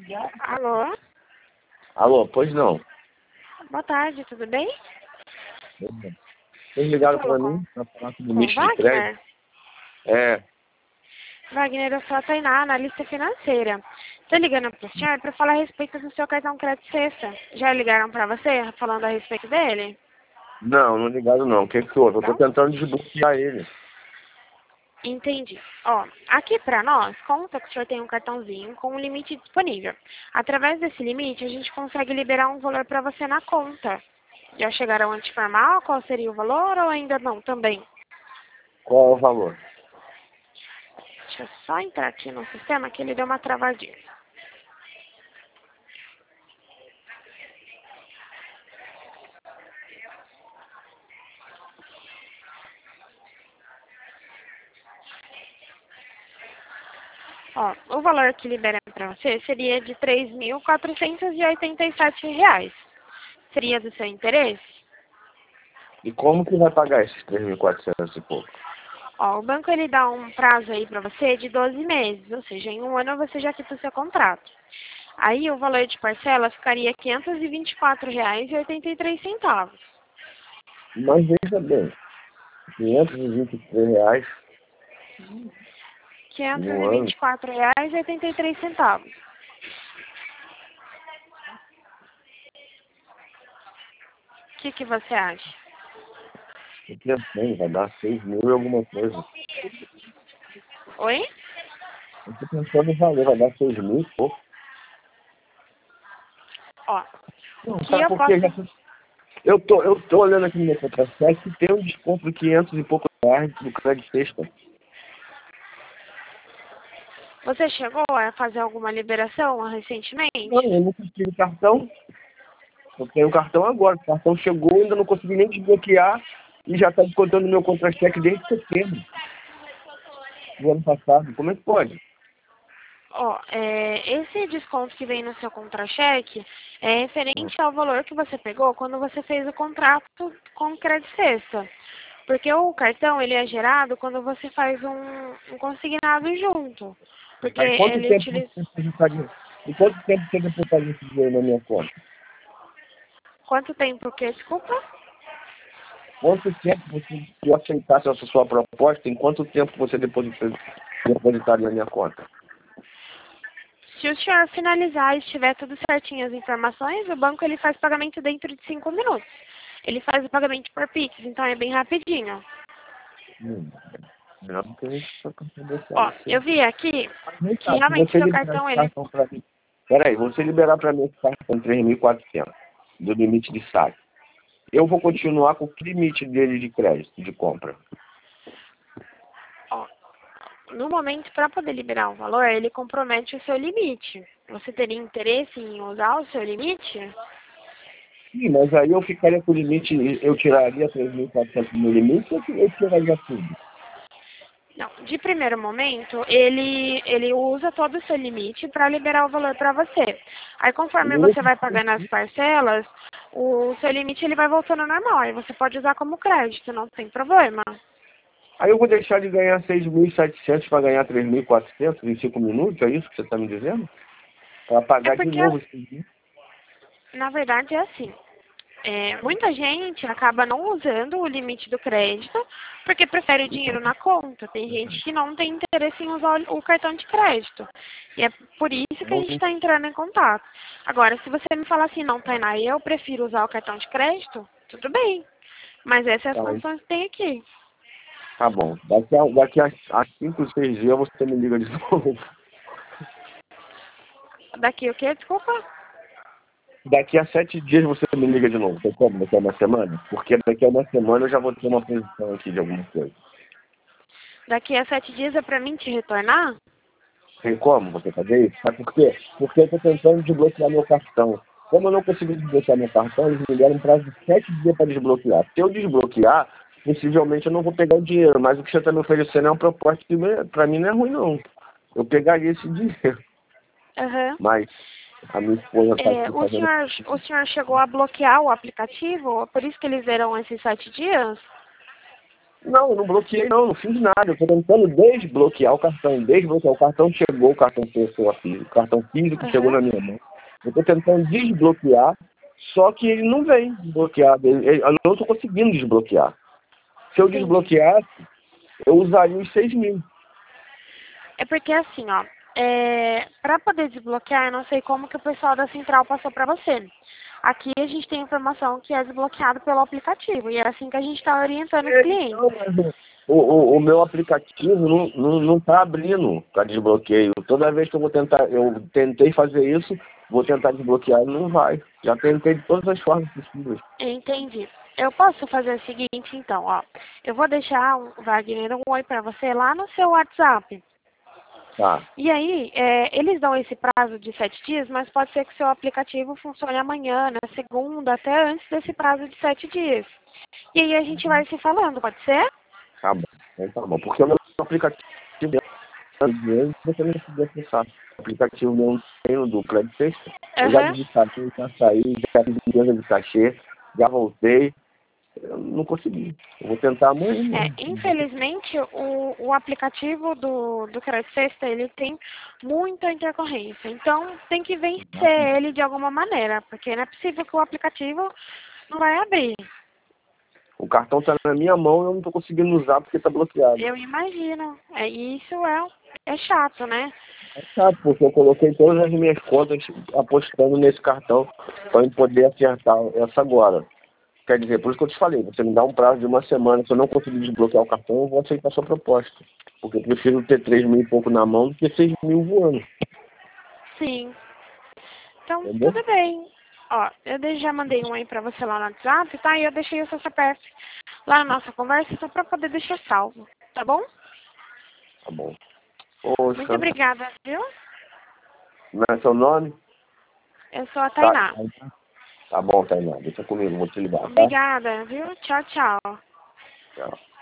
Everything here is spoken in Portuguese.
Alô? Alô, pois não. Boa tarde, tudo bem? Vocês ligaram Falou pra mim pra falar sobre com o limite de crédito? Wagner? É, Wagner, eu sou a Tainá, analista financeira. Tô ligando pro senhor para falar a respeito do seu cartão crédito sexta. Já ligaram pra você falando a respeito dele? não ligaram não. O que que houve? Eu tô Não? tentando desbloquear ele. Entendi. Ó, aqui pra nós, conta que o senhor tem um cartãozinho com um limite disponível. Através desse limite, a gente consegue liberar um valor pra você na conta. Já chegaram a te informar qual seria o valor ou ainda não também? Qual é o valor? Deixa eu só entrar aqui no sistema que ele deu uma travadinha. Ó, o valor que libera para você seria de R$ 3.487. Seria do seu interesse? E como que vai pagar esses 3.400 e pouco? Ó, o banco ele dá um prazo aí para você de 12 meses, ou seja, em um ano você já quita o seu contrato. Aí o valor de parcela ficaria R$ 524,83. Mas veja bem, R$ 523 Quinhentos no e vinte ano. e quatro reais e 83 centavos. O que você acha? Eu pensei, vai dar 6 mil e alguma coisa. Oi? Eu tô pensando no valor, vai dar 6 mil e pouco. Ó, Não, que sabe eu por quê? posso... Eu tô olhando aqui no meu contra-cheque e tem um desconto de 500 e poucos reais do crédito sexta. Você chegou a fazer alguma liberação Não, recentemente? eu nunca tive cartão. Eu tenho cartão agora. O cartão chegou, ainda não consegui nem desbloquear e já está descontando meu contra-cheque desde setembro do ano passado. Como é que pode? Ó, esse desconto que vem no seu contra-cheque é referente ao valor que você pegou quando você fez o contrato com o Crédito Sexta. Porque o cartão, ele é gerado quando você faz um consignado junto. Porque Aí quanto ele tempo utiliza... você depositaria? E quanto tempo você depositaria esse dinheiro na minha conta? Quanto tempo que, desculpa? Quanto tempo você, se eu aceitasse essa sua proposta, em quanto tempo você depositaria na minha conta? Se o senhor finalizar e estiver tudo certinho as informações, o banco ele faz pagamento dentro de 5 minutos. Ele faz o pagamento por Pix, então é bem rapidinho. Hum, melhor do que a gente só confidencial Ó, assim. eu vi aqui Vem que cá, se realmente você seu liberar cartão, esse ele... cartão para mim. Peraí, você liberar para mim esse cartão 3.400 do limite de saque. Eu vou continuar com o limite dele de crédito, de compra. Ó, no momento, para poder liberar um valor, ele compromete o seu limite. Você teria interesse em usar o seu limite? Sim, mas aí eu ficaria com o limite, eu tiraria 3.400 do meu limite ou eu tiraria tudo? Não, de primeiro momento, ele usa todo o seu limite para liberar o valor para você. Aí, conforme Eu, você vai pagando as parcelas, o seu limite ele vai voltando ao normal. Aí você pode usar como crédito, não tem problema. aí eu vou deixar de ganhar 6.700 para ganhar 3.400 em 5 minutos, é isso que você está me dizendo? Para É pagar de porque, novo esses 20? na verdade, é assim. Muita gente acaba não usando o limite do crédito porque prefere o dinheiro na conta. Tem gente que não tem interesse em usar o cartão de crédito. E é por isso que a gente está entrando em contato. Agora, se você me falar assim, não, Tainá, eu prefiro usar o cartão de crédito, tudo bem. Mas essas são as Tá, condições que tem aqui. tá bom. Daqui a 5, 6 dias você me liga de novo. Daqui o quê? Desculpa. Daqui a 7 dias você me liga de novo. Tem como? Daqui a uma semana? Porque daqui a uma semana eu já vou ter uma posição aqui de alguma coisa. Daqui a 7 dias é pra mim te retornar? Tem como você fazer isso? Sabe por quê? Porque eu estou tentando desbloquear meu cartão. Como eu não consegui desbloquear meu cartão, eles me deram um prazo de 7 dias para desbloquear. Se eu desbloquear, possivelmente eu não vou pegar o dinheiro. Mas o que você está me oferecendo é uma proposta que para mim não é ruim, não. Eu pegaria esse dinheiro. Aham. Mas a minha esposa está aqui fazendo... O senhor chegou a bloquear o aplicativo? Por isso que eles deram esses 7 dias? Não, eu não bloqueei não fiz nada. Eu tô tentando desbloquear o cartão. Desbloquear o cartão, chegou o cartão pessoa físico. O cartão físico chegou Aham. na minha mão. Eu tô tentando desbloquear, só que ele não vem desbloqueado. Eu não tô conseguindo desbloquear. Se eu Entendi. desbloqueasse, eu usaria os 6.000. É porque assim, ó, para poder desbloquear, eu não sei como que o pessoal da central passou para você. Aqui a gente tem informação que é desbloqueado pelo aplicativo e é assim que a gente está orientando os clientes. Então, mas o meu aplicativo não tá abrindo para desbloqueio. Toda vez que eu vou tentar, eu tentei fazer isso, vou tentar desbloquear e não vai. Já tentei de todas as formas possíveis. Entendi. Eu posso fazer o seguinte, então, ó. Eu vou deixar, Wagner, um oi para você lá no seu WhatsApp. Tá, E aí, eles dão esse prazo de 7 dias, mas pode ser que o seu aplicativo funcione amanhã, na segunda, até antes desse prazo de 7 dias. E aí a gente vai se falando, pode ser? tá bom. Então tá bom. Porque o meu aplicativo dinheiro você não conseguia acessar. O aplicativo meu treino do Credit Sexta, eu já Aham. desinstalei, já saí, já fiz limpeza de cachê, já voltei, eu não consegui. Eu vou tentar amanhã mesmo. Infelizmente, o aplicativo do Credit Sexta, ele tem muita intercorrência. Então, tem que vencer ele de alguma maneira, porque não é possível que o aplicativo não vai abrir. O cartão está na minha mão e eu não estou conseguindo usar porque está bloqueado. Eu imagino. Isso é chato, né? Sabe, porque eu coloquei todas as minhas contas apostando nesse cartão para eu poder acertar essa agora. Quer dizer, por isso que eu te falei, você me dá um prazo de uma semana, se eu não conseguir desbloquear o cartão, eu vou aceitar a sua proposta. Porque eu prefiro ter 3.000 e pouco na mão do que 6.000 voando. Sim. Então, Entendeu? tudo bem. Ó, já mandei um aí pra você lá no WhatsApp, tá? E eu deixei o seu CPF lá na nossa conversa só pra poder deixar salvo, tá bom? Tá bom. Muito Poxa, obrigada, viu? não é seu nome? Eu sou a Tá, Tainá. tá bom, Tainá. Deixa comigo, vou te ligar, tá? Obrigada, viu? Tchau, tchau. Tchau.